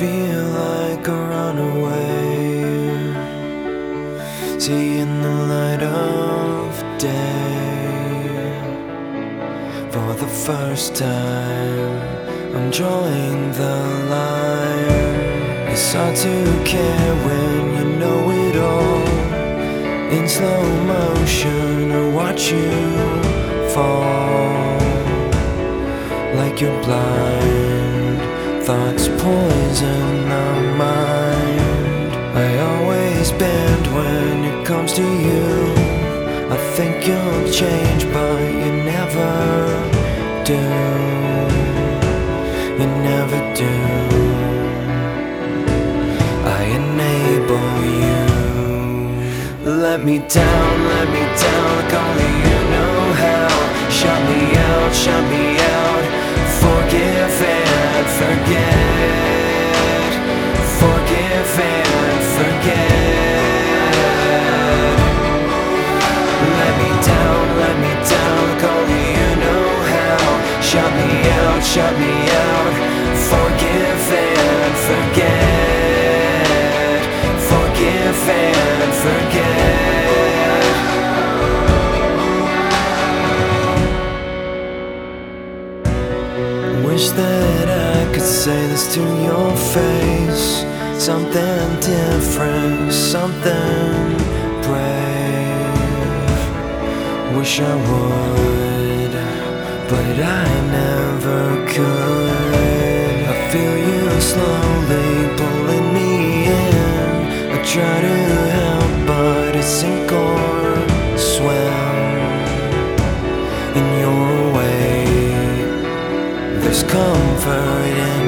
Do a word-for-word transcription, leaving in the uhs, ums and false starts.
feel like a runaway, seeing the light of day. For the first time, I'm drawing the line. It's hard to care when you know it all. In slow motion, I watch you fall like you're blind. Thoughts poison the mind. I always bend when it comes to you. I think you'll change, but you never do. You never do. I enable you. Let me down, let me down, like only you know how. Shut me out, shut me out. Forgive and forget. Forgive and forget. Let me down, let me down, like only you know how. Shut me out, shut me out. Forgive and forget. Forgive and forget. Wish that I could say this to your face. Something different, something brave. Wish I would, but I never could. I feel you slowly pulling me in. I try to help, but it's sink or swim in your way. There's comfort in